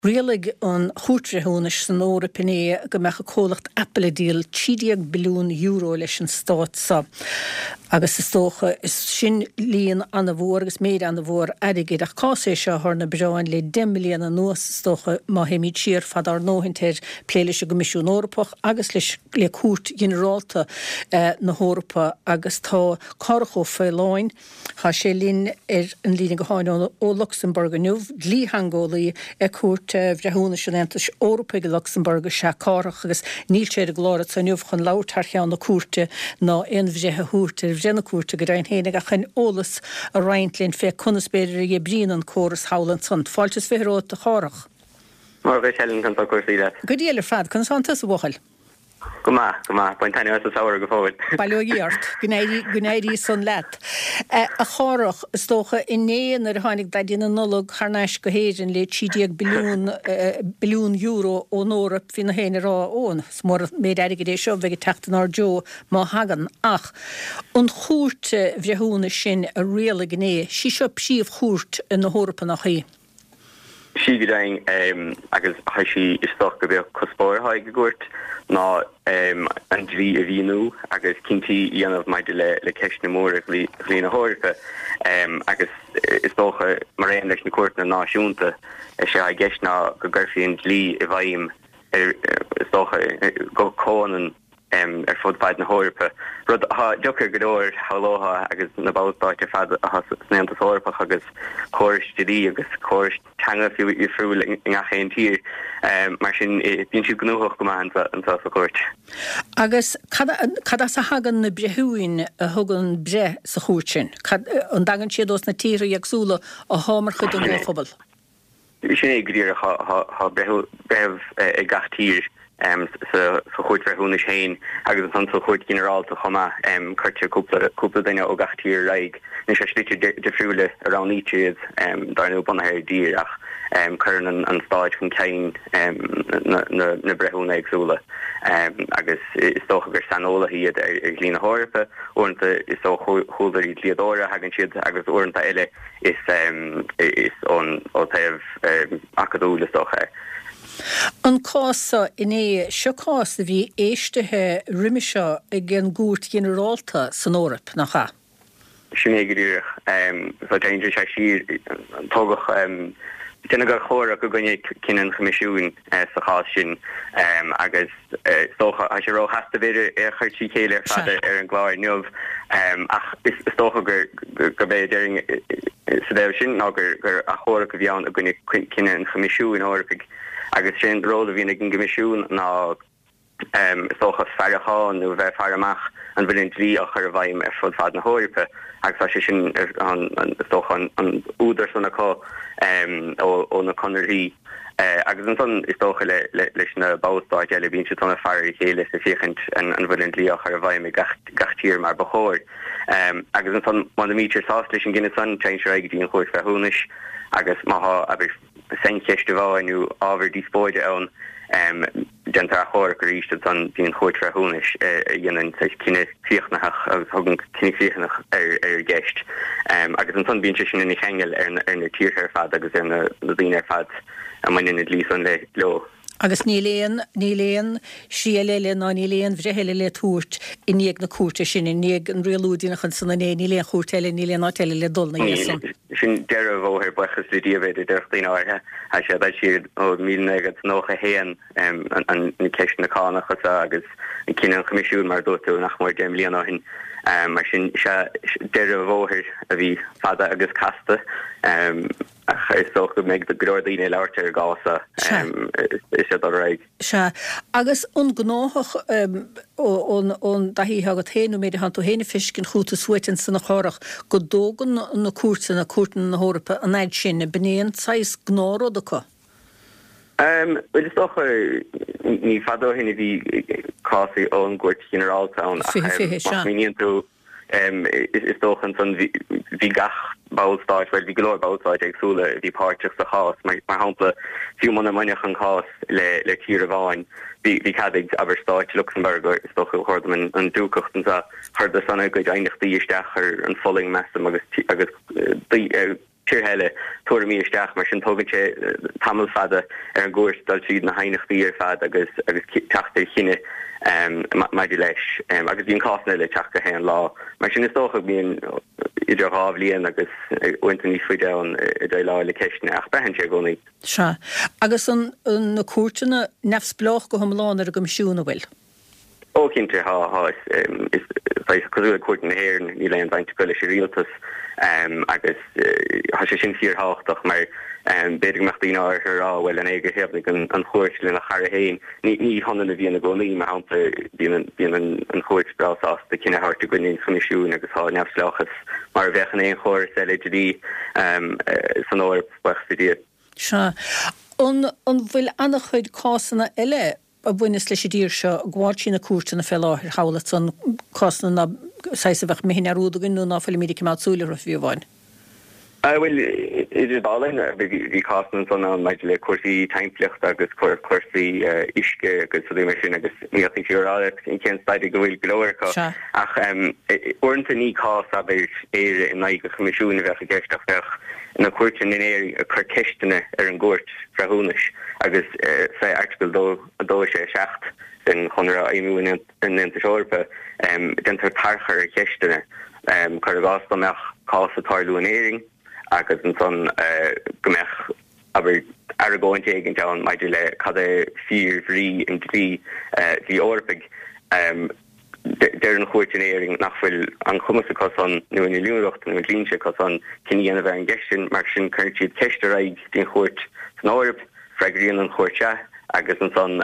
Rialig an chútrehúnis san óra pené go mecha cólacht Apple díal 30 billiún euro leis an stát sa. Agus is tócha is sin líon an a bhór agus méad an a bhór adigid ach cásé seo thorna breáin le 10 milliún an nuas tócha má héimiid siar fadar nóhintéir pléiles a gomisisiún Órapach agus leis le cút generálta na Hórapa agus tá carachó féiláin há sé lín an lína go háin ó Luxemburg nuh lí hangólaí cút bhrehúna sinantas Órapa go Luxemburg se carach agus níl sé a glóra sa nuh chun látarcheán na cúrte ná in bhréthe húrte bhréna cúrte go rain hénig a chun ólas a reintlinn fé chunaspéidir i brín an choras hálan san. Fáiltas férót a chárach. Mar bheith helen gan cuasaí. Go díalar fad chun santas a bhil. Go pointaine as a saoir go fóid. Bailíart, gnéirí san leat. A chárach stócha inéan ar tháinig daidína nolog charnáis go héidirn le 30 billiún euro ó Nórap hí na héine rá ón. Smór méid aige é seo bheith teachtain ar jo má hagan ach. An chúrte bhrehúna sin a réala gné, sí seo síomh chúrt in na Hórapa nach hí. Sí go daing agus sí is stoch go bheith cospóir haig go gúirt ná an drí a bhíú agus cinnti dhéanamh maidide le ceisna mór a lína Hórapa agus is tócha mar réon leis na cuairt na náisiúnta sé a gceisna go ggurfiíonn lí i bhaim is tócha go cóan fudbaid na Hórapa. Rud deochar godóir hálóha agus na bátáte fad snéantas Órapach agus córis dí agus córis teanga fiú i friúil in gachéon tír mar sin bíonn siú gnúthach go an sa cuairt. Agus cad sa hagan na brethúin a thugann bre sa chúirt sin? An dagan siad os na tíre agsúla a hámar chud an ggóphobal? Sin é gríir ha breh i gach tír sa chuid bhrehúna chéin agus an sa chuid generálta chuma chuirte cúpla daine ó gachtíir raig ní sé slite defriúile arán ítriad darnú bunathe dír ach chuann an stáid chun céin na brethúna agsúla agus is tócha gur sanóla hiad ar lína Hórapa orintanta is ó chúdarí líadóra hagann siad agus orintanta eile is ón ó taobh acadúla tócha. An cása iné seo cása bhí éistethe riimiise ag an gúirt generálta san Órap nach cha? Sin é gríoch sa daindir sé siad tógach déna go chóra go gonne cinan chomisisiún sa chás sin agus tócha a sé ró heasta bhéidir chuirtí chéile fada ar an gláir nuamh ach is tócha gur bé déing sa déh sin ná gur a chóra go bheann a gonne cinan chomisisiún Órapig agus sin róla bhína gin gomisisiún ná tócha fearachán nó bheith fearamach an bhfuiln lí a chur bhaim ar fud fad na Hórapa agus sé sin tócha an údar sanna có ó na conirthaí agus an son is tócha leis na bátáid eile bíonn si tanna fearir chéile sa fichint an bhfuiln lí a chur bhaim i gachtíir mar bachóir agus an son man mítir sás leis an gine san tein se aige dtíon chuir bheithúnis agus maitha aber sencheiste bháinú ábhar díspóide ann dentar a chóir go ríiste san bíon chuir bheithúnis dhéanann cinenne fíochnach agus thugann cinenne fíochnach ar gceist agus an son bíonn sin in cheangel ar na tíorthar fad agus ar na dtíine ar fad a mainin lí san le leo. Agus níléon síléile ná níléon bhrehéile le túirt i níag na cuairte sin i níag an rialúdíach an sanna níléon chuirteile níléon áteile le dul na héan. Sin deire bhóthir buchas le díobhéidir deirtaí áirthe a sé bheith siad ó 1990 héan an ceist na cánacha agus an cinan chomisisiún mar dóú nach mór 10 milliún áhin mar sin deire bhóthir a bhí fada agus casta is soch go méid de gródaíine leirte ar gása is sé raig. Se agus an gnáthach ón dahí agad héanú méidir han tú héna fiscin chúta suitin san na chárach go dógan na cuairte na cuairtan na Hórapa an éid sin na bnéon 6 gnáródacha? Well is toch ní fadó hinna bhí cásaí ón gúirt generálta an míon tú is toch an son bhí gach báilstáid bhfuil bhí glór báilstáid agsúla bhí páirteach sa chás mar hampla fiú manna maineach an chás le tír a bháin bhí cadig Aberstáid Luxemburg is toch chuirdaman an dúcocht sa chuirda sanna go daineachtaí isteach ar an foling meam agus tíorheile tuair míisteach mar sin tógann sé tamil fada ar an gcuairt dul siad na hainachtaí ar fad agus teachtaí chinine maidir leis agus bhíon cásanna le teach go héan lá mar sin is dócha bíon idir rábhlíon agus uinta níos faide an idir lá le ceisne ach behan sé gcónaí. Se agus an na cuairteanna nefsblách go thomláin ar go misiúna bhfuil. Ó cinnte is cosúla cuairt na héir ní leon bhaint go leis rialtas agus ha sé sin fíorthach mar beidir meachtaí áir rá bhfuil an éige hebnig an chuirt le na chara héin ní hanna bhíonna gcónaí mar hánta bhíon an chuirt brasás de cinenne hartta goinn chuisiún agus há neamhslachas mar bhechan éon chóir LGD san áir buchsadí. Se an bhfuil annach chuid cásanna eile a bhuiine leis dír seo gháil sin na cuairteanna fel láthir hála san cásanna na saisa bheith méhinn arúdagan nó náfuil míidir mátsúla a bhíomháin. Well, idir ballin bhí cásan san an maid le cuasaí teimplicht agus cuasaí isce agus so mar sin agus míochttaí tíráach in cén staid go bhfuil glóircha ach orintanta ní cás a éire in naig go comisiúna bheith a geisteach bheith na cuairtean in éir a chur ceistena ar an gcuirt freithúnais agus fé article dó sé seacht den chunra aimúin in Intasórpa dentar tarchar a ceistena chur gásta meach cás a tarlú an éing agus an son gomech aber aragóint éigen down maidir le cad fír bhrí in trí hí orpig der an chuirtenéing nachfuil an chumas a cosan nu in liúnacht nu línse cosan cinní ana bheith an gesin mar sin chuirtíad ceisteraig dín chuirt san orb freigraíon an chuirte agus an son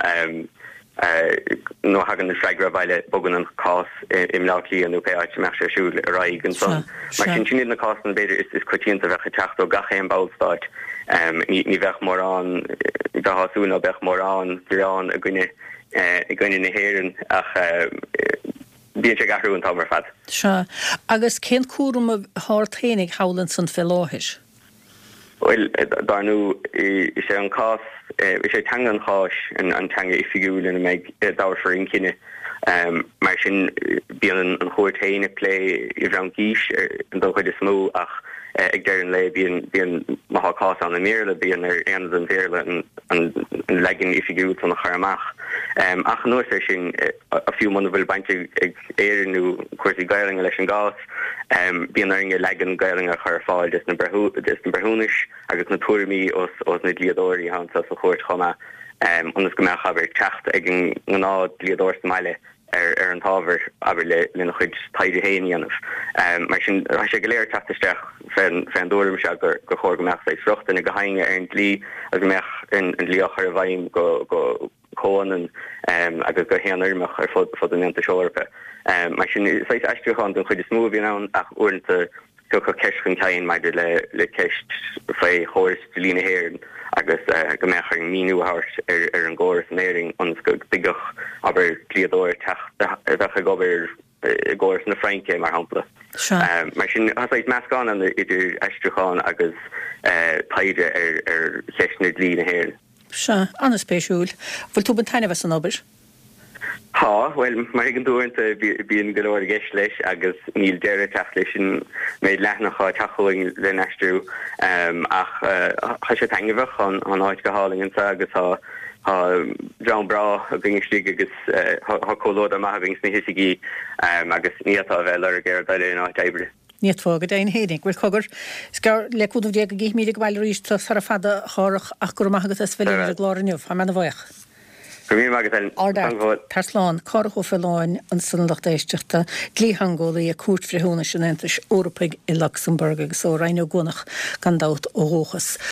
nó hagan na freigra bhaile bogan an cás im láclí an UPáid meach sé siúil a raig an son. Mar sin sin na cás an beidir is coitianta bheith a techt ó gacha an báilstáid ní bheith mór an gathasúna bheith mór an bhírán a gcuine na héireann ach bíon sé gahrú an tamar fad. Se agus cén cuaram a thárthénig hálann san fel láthir? Well, darnú is sé an cás is sé tang an cháis an tanga ifigiúil in meid dáir for incinine mar sin bíon an chuirtéine lé i bhran gís an dó chuid is smó ach ag dean le bíon maitha cás an na méle bíon ar anas an bhéle an legin ifigiúil san na charamach ach an nóir sin a fiú man bhfuil bainte ag éireanú cuairsaí gailing leis an gás bíon ar inge legan gailing a chur fáil dis na brethúnis agus na tuairimí os na dliadóirí hansa sa chuirt chuma onas go meach aber techt ag an ná dliadóir meile ar an tábhar aber le na chuid taide héine anmh mar sin sé go léir testaisteach fan dúirm se go chóir go meach éis frucht in a go hainge ar an dlí a go meach in dlíochar a bhaim go cóan agus go héanarmach ar fud an Intasórpa. Mar sin sais eisteúchan don chuid is smóbhí an ach uanta go ceiscin tain maidir le ceist fé chóirs lína héirn agus go mechar míúhart ar an ggóras an éing ons go digach aber clíadóir teach gobar ggóras na Franke mar hapla. Mar sin hasáid meascán an idir eisteúchan agus taide ar cheisna lína héirn. Se anna spéisiúil bhfuil tú ban taine bheits an obair? Ha, well, mar an dúanta bíon golóir a gceist leis agus níl deire teach leis sin méid leithnacha teachúing le neistú ach cha sé tangabhah an áid go háling sa agus John Bra a bingistí agus cólód a maithbings na hisigí agus níatá bheith le a ggéir daile in áid ébre. Níiad fágad é hénig bhfuil cogur scar le cúdmh déag a gih míad go bhil ríist sa fada chorach ach gur maithagad is bhfuil a gláraniuh ha mena bhaich. Tarslán carcho felláin an sanlacht éisteachta glíhangóla a cuairt freithúna sin Orpaig i Luxemburg agus ó reinú gonach gan dát ó hóchas.